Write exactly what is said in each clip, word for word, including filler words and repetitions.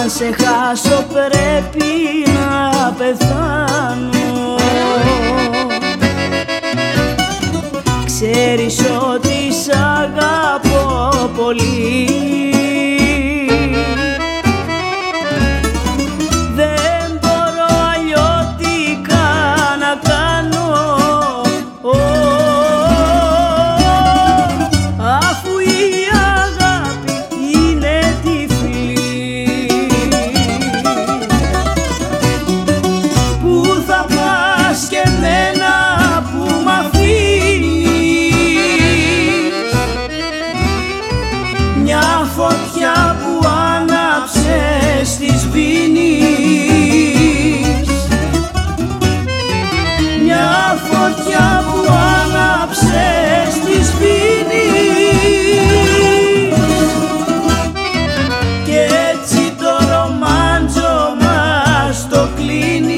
αν σε χάσω πρέπει να πεθάνω. Ξέρεις ότι σ' αγαπώ πολύ. Δεν μπορώ αλλιώτικα να κάνω, αφού η αγάπη είναι τυφλή. Πού θα πας και εμένα που μ' αφήνεις? Μια φωτιά που άναψες τη σβήνεις. Μια φωτιά που άναψες τη σβήνεις. Και έτσι το ρομάντζο μας το κλείνεις.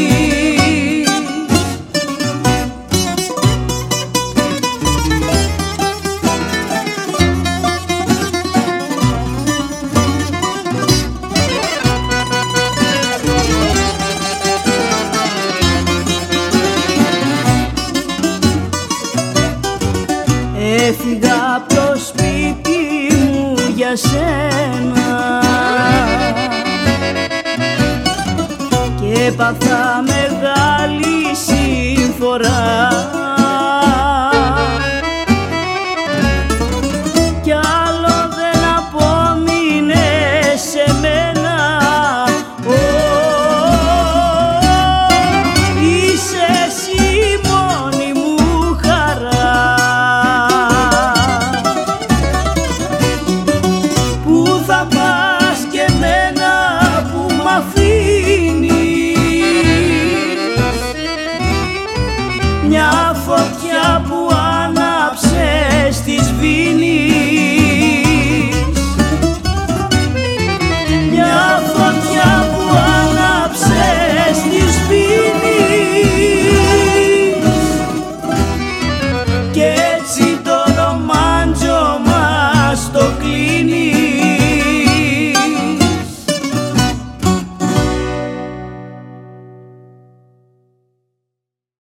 Έφυγα από το σπίτι μου για σένα και έπαθα μεγάλη συμφορά.